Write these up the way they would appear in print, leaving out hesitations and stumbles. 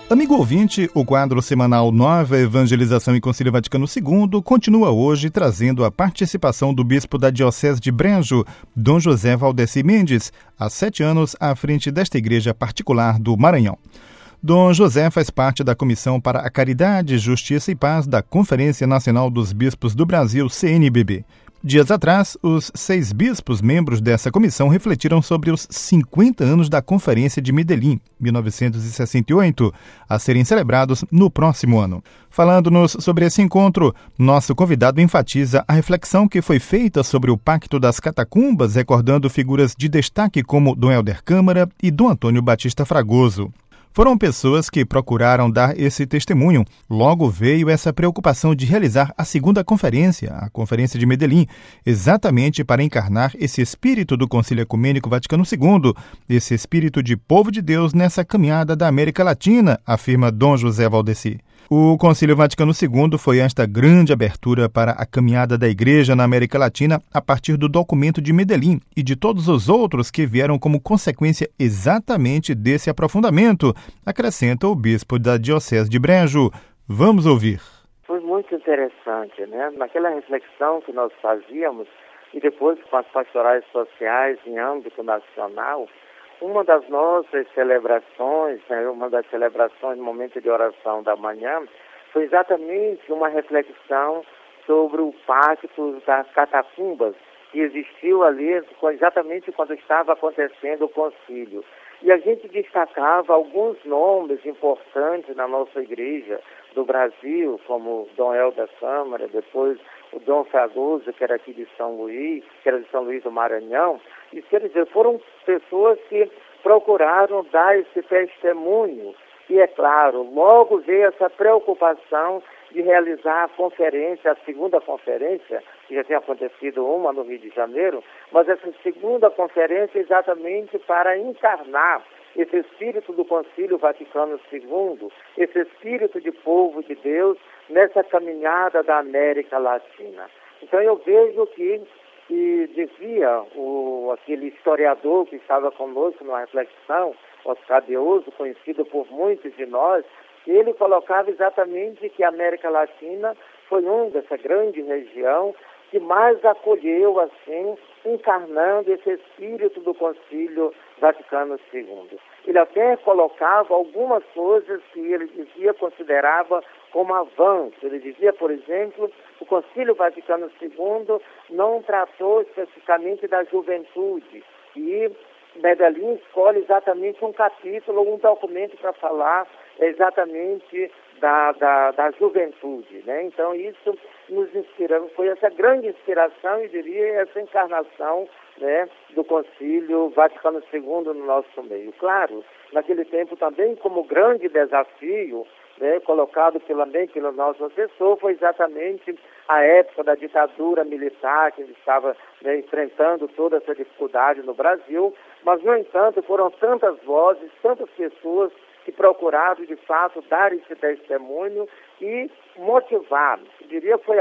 Amigo ouvinte, o quadro semanal Nova Evangelização e Concílio Vaticano II continua hoje trazendo a participação do bispo da Diocese de Brejo, Dom José Valdeci Mendes, há 7 anos à frente desta igreja particular do Maranhão. Dom José faz parte da Comissão para a Caridade, Justiça e Paz da Conferência Nacional dos Bispos do Brasil, CNBB. Dias atrás, os 6 bispos membros dessa comissão refletiram sobre os 50 anos da Conferência de Medellín, 1968, a serem celebrados no próximo ano. Falando-nos sobre esse encontro, nosso convidado enfatiza a reflexão que foi feita sobre o Pacto das Catacumbas, recordando figuras de destaque como Dom Helder Câmara e Dom Antônio Batista Fragoso. Foram pessoas que procuraram dar esse testemunho. Logo veio essa preocupação de realizar a segunda conferência, a Conferência de Medellín, exatamente para encarnar esse espírito do Concílio Ecumênico Vaticano II, esse espírito de povo de Deus nessa caminhada da América Latina, afirma Dom José Valdeci. O Concílio Vaticano II foi esta grande abertura para a caminhada da Igreja na América Latina a partir do documento de Medellín e de todos os outros que vieram como consequência exatamente desse aprofundamento, acrescenta o bispo da Diocese de Brejo. Vamos ouvir. Foi muito interessante, né? Naquela reflexão que nós fazíamos e depois com as pastorais sociais em âmbito nacional, uma das nossas celebrações, né, uma das celebrações no momento de oração da manhã, foi exatamente uma reflexão sobre o Pacto das Catacumbas, que existiu ali exatamente quando estava acontecendo o concílio. E a gente destacava alguns nomes importantes na nossa igreja do Brasil, como Dom Helder Câmara, depois o Dom Fragoso, que era aqui de São Luís, que era de São Luís do Maranhão. E, quer dizer, foram pessoas que procuraram dar esse testemunho. E, é claro, logo veio essa preocupação de realizar a conferência, a segunda conferência, que já tinha acontecido uma no Rio de Janeiro, mas essa segunda conferência exatamente para encarnar esse espírito do Concílio Vaticano II, esse espírito de povo de Deus nessa caminhada da América Latina. Então eu vejo que dizia aquele historiador que estava conosco numa reflexão, Oscar Deuso, conhecido por muitos de nós, ele colocava exatamente que a América Latina foi dessa grande região que mais acolheu, assim, encarnando esse espírito do Concílio Vaticano II. Ele até colocava algumas coisas que ele dizia, considerava como avanço. Ele dizia, por exemplo, o Concílio Vaticano II não tratou especificamente da juventude e Medellín escolhe exatamente um capítulo, um documento para falar exatamente da juventude, né? Então isso nos inspirou, foi essa grande inspiração, eu diria, essa encarnação, né, do Concílio Vaticano II no nosso meio. Claro, naquele tempo também como grande desafio, né, colocado também pelo nosso assessor, foi exatamente a época da ditadura militar, que estava, né, enfrentando toda essa dificuldade no Brasil, mas, no entanto, foram tantas vozes, tantas pessoas que procuraram, de fato, dar esse testemunho e motivar. Eu diria foi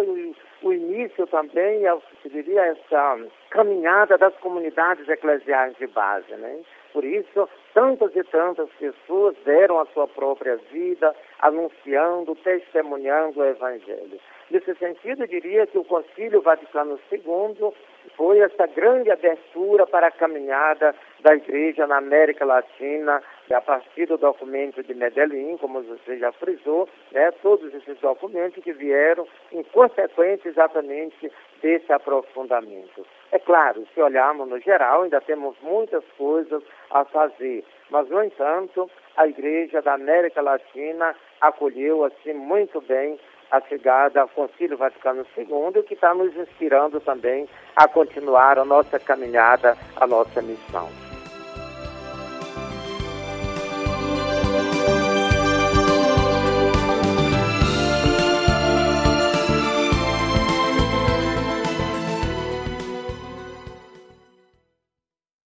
o início também, eu diria, essa caminhada das comunidades eclesiais de base, né? Por isso, tantas e tantas pessoas deram a sua própria vida, anunciando, testemunhando o Evangelho. Nesse sentido, eu diria que o Concílio Vaticano II foi essa grande abertura para a caminhada da Igreja na América Latina, a partir do documento de Medellín, como você já frisou, né, todos esses documentos que vieram em consequência exatamente desse aprofundamento. É claro, se olharmos no geral, ainda temos muitas coisas a fazer, mas, no entanto, a Igreja da América Latina acolheu assim muito bem a chegada ao Concílio Vaticano II, que está nos inspirando também a continuar a nossa caminhada, a nossa missão.